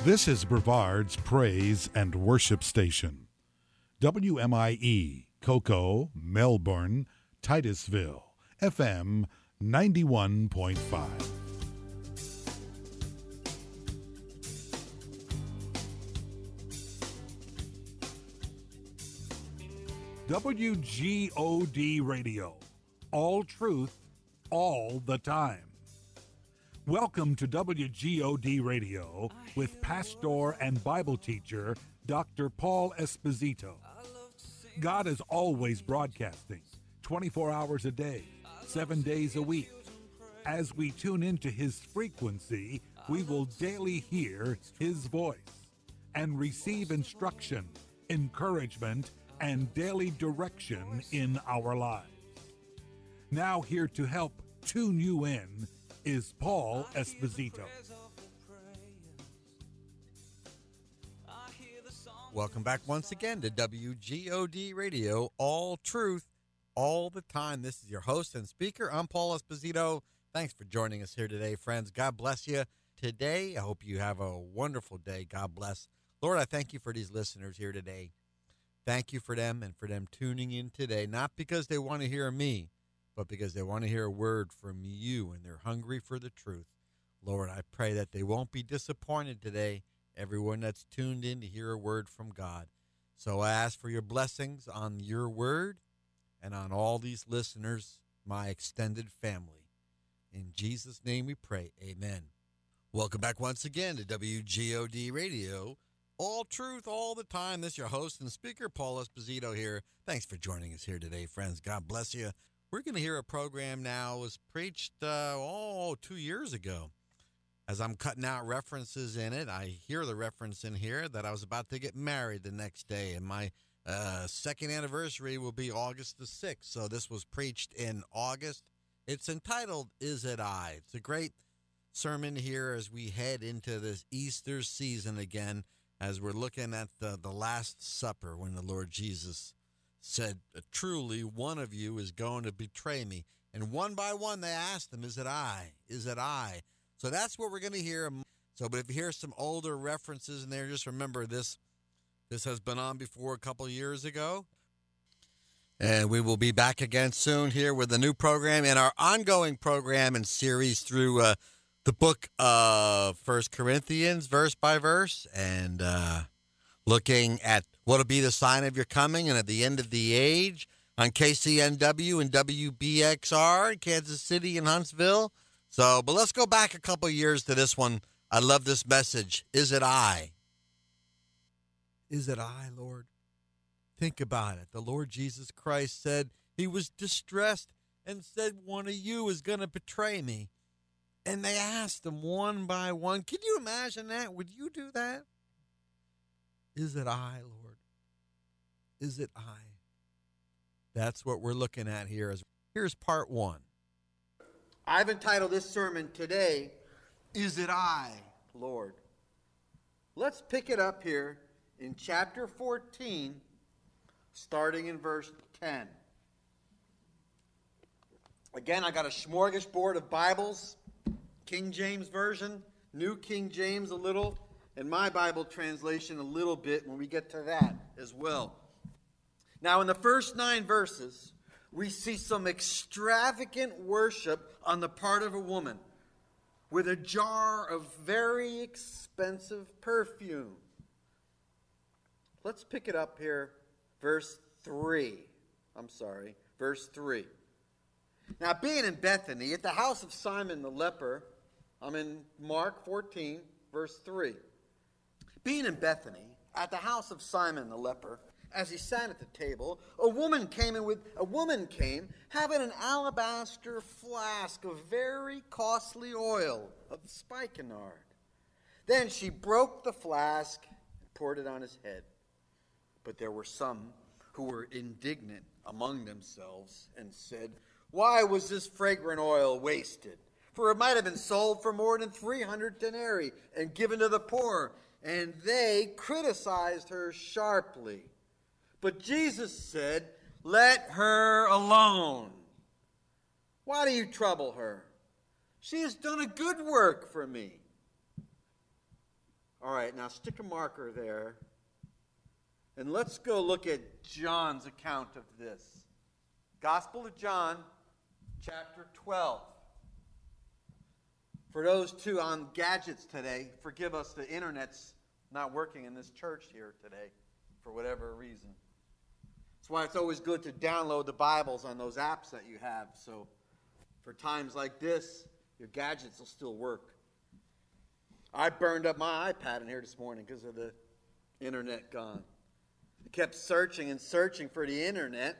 This is Brevard's Praise and Worship Station. WMIE, Cocoa, Melbourne, Titusville, FM 91.5. WGOD Radio. All truth, all the time. Welcome to WGOD Radio with pastor and Bible teacher Dr. Paul Esposito. God is always broadcasting 24 hours a day, 7 days a week. As we tune into his frequency, we will daily hear his voice and receive instruction, encouragement, and daily direction in our lives. Now here to help tune you in is Paul Esposito. Welcome back once again to WGOD Radio, all truth, all the time. This is your host and speaker. I'm Paul Esposito. Thanks for joining us here today, friends. God bless you today. I hope you have a wonderful day. God bless. Lord, I thank you for these listeners here today. Thank you for them and for them tuning in today, not because they want to hear me, but because they want to hear a word from you and they're hungry for the truth. Lord, I pray that they won't be disappointed today, everyone that's tuned in to hear a word from God. So I ask for your blessings on your word and on all these listeners, my extended family. In Jesus' name we pray, amen. Welcome back once again to WGOD Radio. All truth, all the time. This is your host and speaker, Paul Esposito here. Thanks for joining us here today, friends. God bless you. We're going to hear a program now was preached 2 years ago. As I'm cutting out references in it, I hear the reference in here that I was about to get married the next day, and my second anniversary will be August the 6th. So this was preached in August. It's entitled, Is It I? It's a great sermon here as we head into this Easter season again, as we're looking at the Last Supper when the Lord Jesus said, truly, one of you is going to betray me. And one by one, they asked him, is it I? Is it I? So that's what we're going to hear. So, but if you hear some older references in there, just remember this has been on before a couple years ago. And we will be back again soon here with a new program in our ongoing program and series through the book of 1 Corinthians, verse by verse, and looking at what will be the sign of your coming and at the end of the age on KCNW and WBXR, Kansas City and Huntsville. So, but let's go back a couple years to this one. I love this message. Is it I? Is it I, Lord? Think about it. The Lord Jesus Christ said he was distressed and said, one of you is going to betray me. And they asked him one by one. Can you imagine that? Would you do that? Is it I, Lord? Is it I? That's what we're looking at here. Here's part one. I've entitled this sermon today, Is It I, Lord? Let's pick it up here in chapter 14, starting in verse 10. Again, I got a smorgasbord of Bibles, King James Version, New King James a little, and my Bible translation a little bit when we get to that as well. Now, in the first 9 verses, we see some extravagant worship on the part of a woman with a jar of very expensive perfume. Let's pick it up here, verse 3. Verse 3. Now, being in Bethany, at the house of Simon the leper, I'm in Mark 14, verse 3. Being in Bethany, at the house of Simon the leper, as he sat at the table, a woman came having an alabaster flask of very costly oil of spikenard. Then she broke the flask and poured it on his head. But there were some who were indignant among themselves and said, "Why was this fragrant oil wasted? For it might have been sold for more than 300 denarii and given to the poor." And they criticized her sharply. But Jesus said, "Let her alone. Why do you trouble her? She has done a good work for me. All right, now stick a marker there. And let's go look at John's account of this. Gospel of John, chapter 12. For those two on gadgets today, forgive us, the internet's not working in this church here today for whatever reason. That's why it's always good to download the Bibles on those apps that you have. So for times like this, your gadgets will still work. I burned up my iPad in here this morning because of the internet gone. I kept searching and searching for the internet.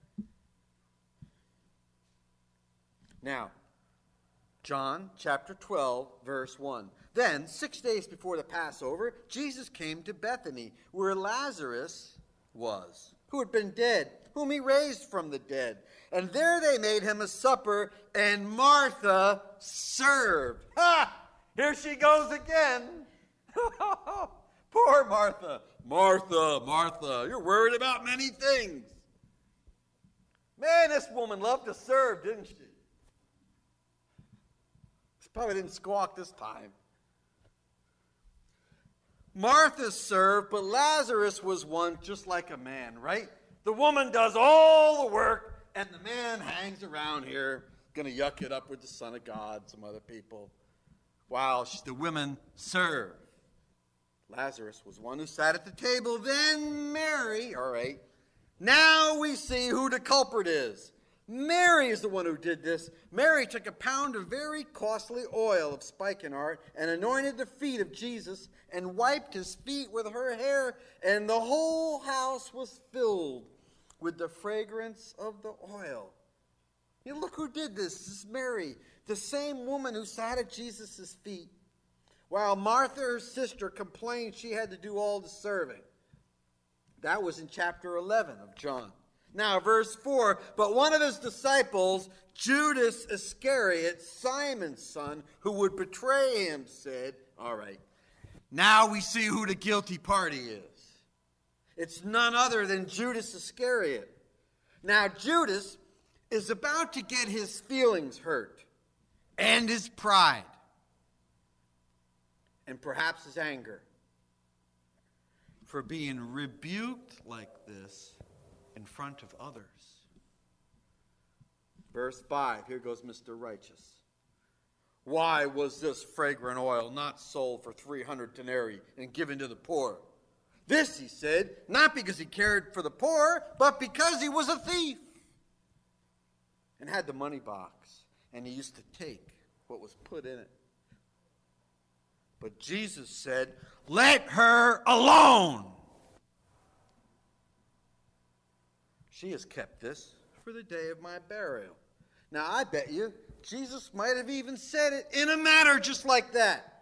Now, John chapter 12, verse 1. Then, 6 days before the Passover, Jesus came to Bethany, where Lazarus was, who had been dead, whom he raised from the dead. And there they made him a supper, and Martha served. Ha! Here she goes again. Poor Martha. Martha, Martha, you're worried about many things. Man, this woman loved to serve, didn't she? She probably didn't squawk this time. Martha served, but Lazarus was one just like a man, right? The woman does all the work, and the man hangs around here, going to yuck it up with the Son of God, some other people, while the women serve. Lazarus was one who sat at the table. Then Mary, all right, now we see who the culprit is. Mary is the one who did this. Mary took a pound of very costly oil of spikenard and anointed the feet of Jesus and wiped his feet with her hair, and the whole house was filled with the fragrance of the oil. You look who did this. This is Mary, the same woman who sat at Jesus' feet, while Martha, her sister, complained she had to do all the serving. That was in chapter 11 of John. Now, verse 4, but one of his disciples, Judas Iscariot, Simon's son, who would betray him, said, all right, now we see who the guilty party is. It's none other than Judas Iscariot. Now, Judas is about to get his feelings hurt and his pride and perhaps his anger for being rebuked like this in front of others. Verse 5, here goes Mr. Righteous. Why was this fragrant oil not sold for 300 denarii and given to the poor? This, he said, not because he cared for the poor, but because he was a thief and had the money box, and he used to take what was put in it. But Jesus said, let her alone. She has kept this for the day of my burial. Now, I bet you Jesus might have even said it in a manner just like that.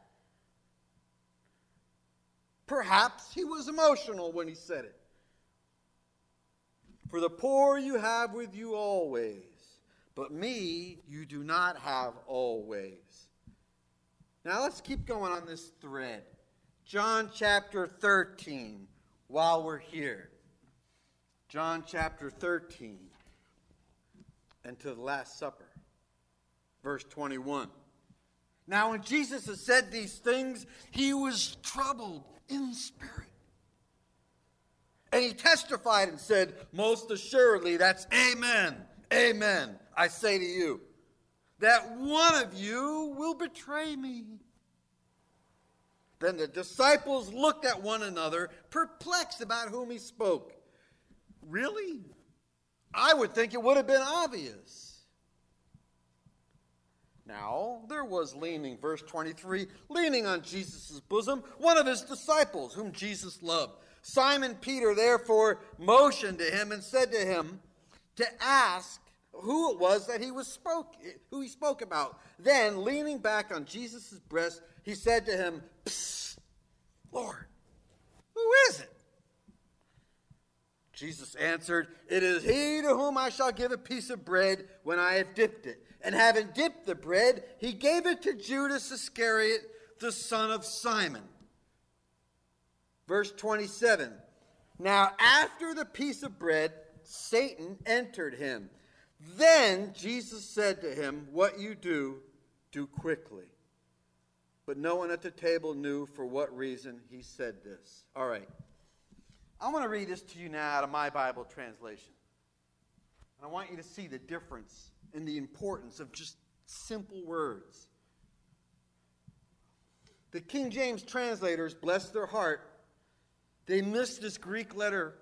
Perhaps he was emotional when he said it. For the poor you have with you always, but me you do not have always. Now let's keep going on this thread. John chapter 13, while we're here. John chapter 13, and to the Last Supper. Verse 21. Now when Jesus had said these things, he was troubled in spirit. And he testified and said, most assuredly, that's amen, amen, I say to you, that one of you will betray me. Then the disciples looked at one another, perplexed about whom he spoke. Really? I would think it would have been obvious. Now, there was leaning, verse 23, leaning on Jesus' bosom, one of his disciples, whom Jesus loved. Simon Peter therefore motioned to him and said to him to ask who it was that who he spoke about. Then, leaning back on Jesus' breast, he said to him, Psst, Lord, who is it? Jesus answered, it is he to whom I shall give a piece of bread when I have dipped it. And having dipped the bread, he gave it to Judas Iscariot, the son of Simon. Verse 27. Now after the piece of bread, Satan entered him. Then Jesus said to him, what you do, do quickly. But no one at the table knew for what reason he said this. All right. I want to read this to you now out of my Bible translation. And I want you to see the difference and the importance of just simple words. The King James translators, bless their heart, they missed this Greek word,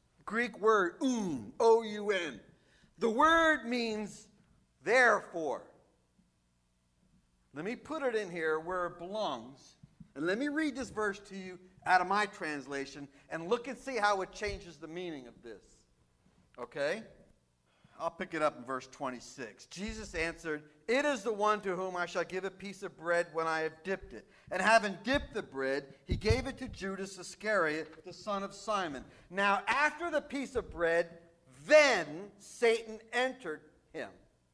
O-U-N. The word means therefore. Let me put it in here where it belongs. And let me read this verse to you out of my translation and look and see how it changes the meaning of this. Okay? I'll pick it up in verse 26. Jesus answered, "It is the one to whom I shall give a piece of bread when I have dipped it." And having dipped the bread, he gave it to Judas Iscariot, the son of Simon. Now after the piece of bread, then Satan entered him.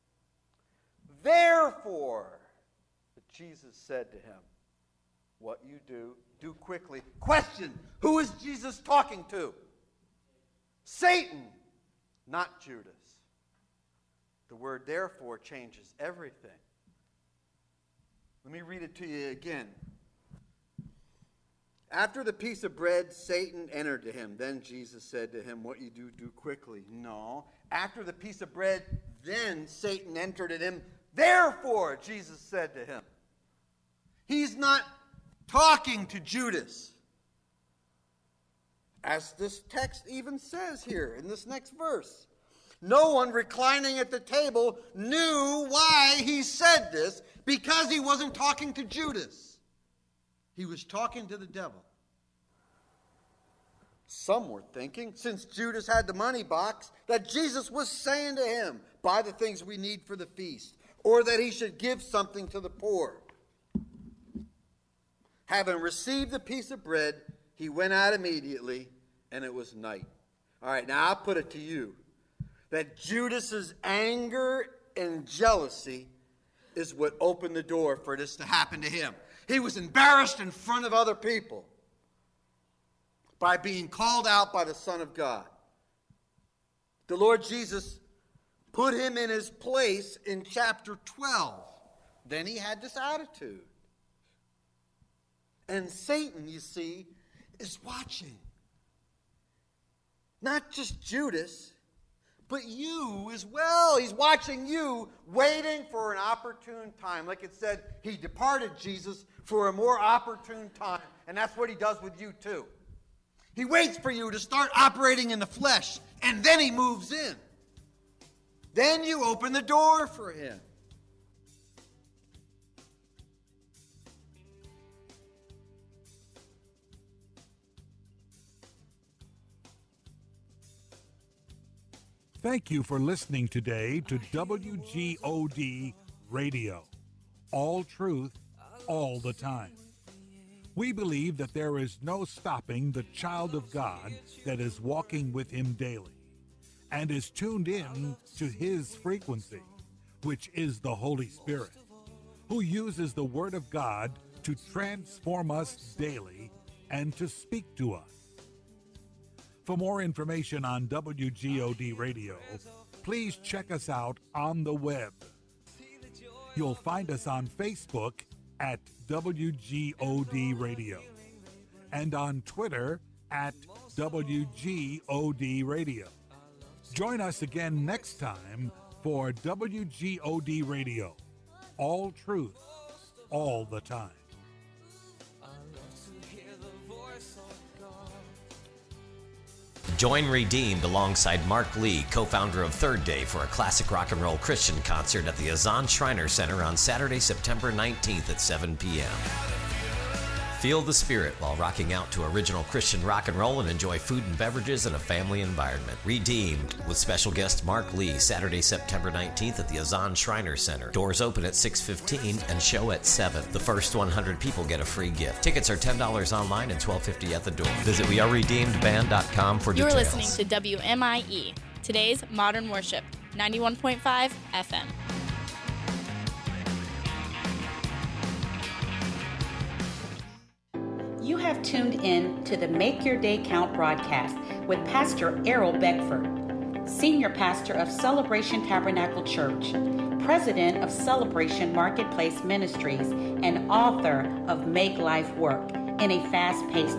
Therefore, Jesus said to him, "What you do, do quickly." Question, who is Jesus talking to? Satan, not Judas. The word therefore changes everything. Let me read it to you again. After the piece of bread, Satan entered to him. Then Jesus said to him, "What you do, do quickly." No. After the piece of bread, then Satan entered at him. Therefore, Jesus said to him. He's not talking to Judas. As this text even says here in this next verse. No one reclining at the table knew why he said this, because he wasn't talking to Judas. He was talking to the devil. Some were thinking, since Judas had the money box, that Jesus was saying to him, "Buy the things we need for the feast," or that he should give something to the poor. Having received the piece of bread, he went out immediately, and it was night. All right, now I'll put it to you that Judas's anger and jealousy is what opened the door for this to happen to him. He was embarrassed in front of other people by being called out by the Son of God. The Lord Jesus put him in his place in chapter 12. Then he had this attitude. And Satan, you see, is watching. Not just Judas, but you as well. He's watching you, waiting for an opportune time. Like it said, he departed Jesus for a more opportune time. And that's what he does with you too. He waits for you to start operating in the flesh, and then he moves in. Then you open the door for him. Thank you for listening today to WGOD Radio. All truth, all the time. We believe that there is no stopping the child of God that is walking with him daily and is tuned in to his frequency, which is the Holy Spirit, who uses the Word of God to transform us daily and to speak to us. For more information on WGOD Radio, please check us out on the web. You'll find us on Facebook at WGOD Radio and on Twitter at WGOD Radio. Join us again next time for WGOD Radio. All truth, all the time. Join Redeemed alongside Mark Lee, co-founder of Third Day, for a classic rock and roll Christian concert at the Azan Shriner Center on Saturday, September 19th at 7 p.m. Feel the spirit while rocking out to original Christian rock and roll and enjoy food and beverages in a family environment. Redeemed with special guest Mark Lee, Saturday, September 19th at the Azan Shriner Center. Doors open at 6:15 and show at 7. The first 100 people get a free gift. Tickets are $10 online and $12.50 at the door. Visit weareredeemedband.com for details. You're listening to WMIE, today's Modern Worship, 91.5 FM. You have tuned in to the Make Your Day Count broadcast with Pastor Errol Beckford, Senior Pastor of Celebration Tabernacle Church, president of Celebration Marketplace Ministries and author of Make Life Work in a Fast-Paced